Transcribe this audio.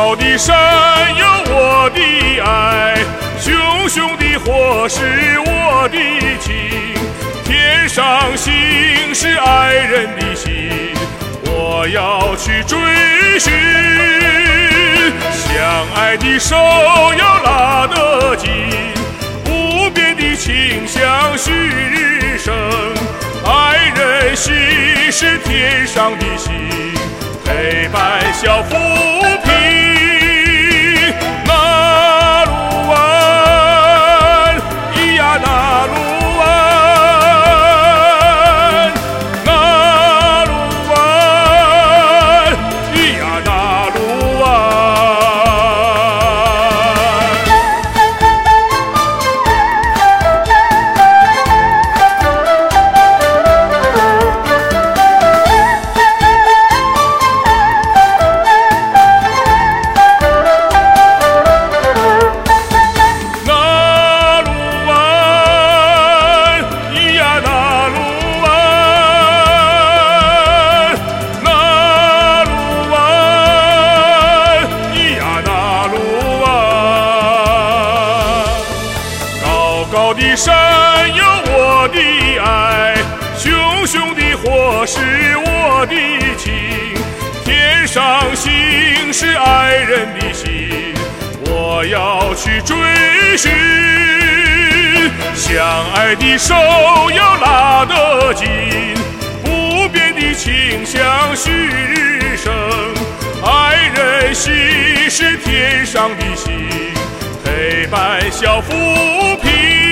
高的山有我的爱，熊熊的火是我的情。天上星是爱人的心，我要去追寻。相爱的手要拉得紧，无边的情相续日生。爱人心是天上的星，陪伴小浮萍。那鲁湾，咿呀那鲁湾，那鲁湾，咿呀那鲁湾。高的山有我的爱，熊熊的火是我的情。天上星是爱人的心，我要去追寻。相爱的手要拉得紧，不变的情相续日生。爱人心是天上的星，陪伴小浮萍。